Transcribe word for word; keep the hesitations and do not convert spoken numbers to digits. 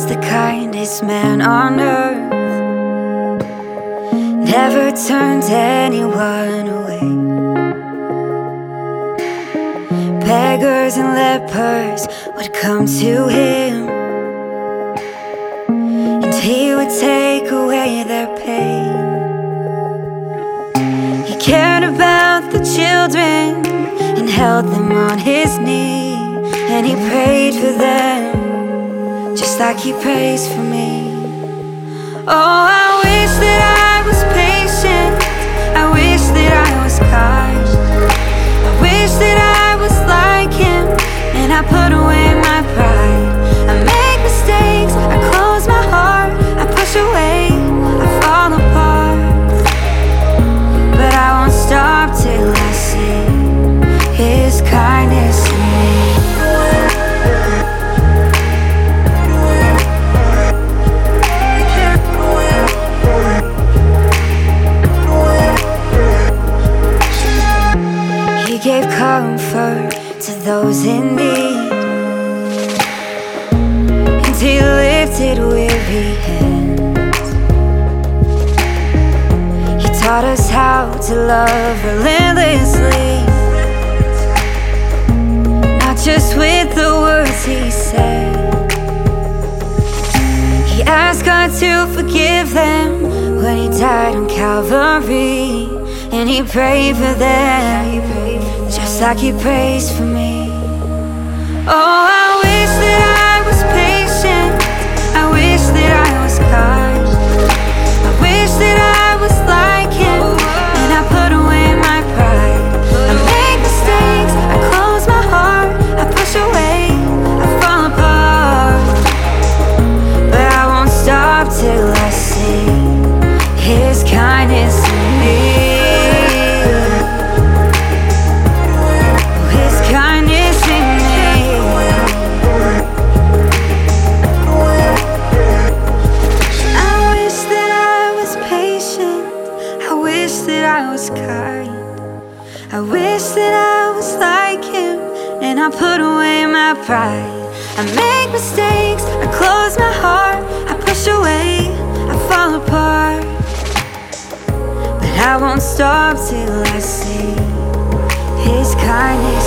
was the kindest man on earth. Never turned anyone away. Beggars and lepers would come to him, and he would take away their pain. He cared about the children and held them on his knee, and he prayed for them just like he prays for me. Oh, I wish that I was patient, I wish that I was kind, I wish that I was like him, and I put away my pride. I make mistakes, I close my heart, I push away, I fall apart, but I won't stop till I see his kindness in me. He gave comfort to those in need, and he lifted weary hands. He taught us how to love relentlessly, not just with the words he said. He asked God to forgive them when he died on Calvary, and he prayed for them just like he prays for me. Oh, I wish that I was patient, I wish that I was kind, I wish that I was like him, and I put away my pride. I make mistakes, I close my heart, I push away, I fall apart, but I won't stop till I see his kindness in me. I was kind, I wish that I was like him, and I put away my pride. I make mistakes, I close my heart, I push away, I fall apart, but I won't stop till I see his kindness.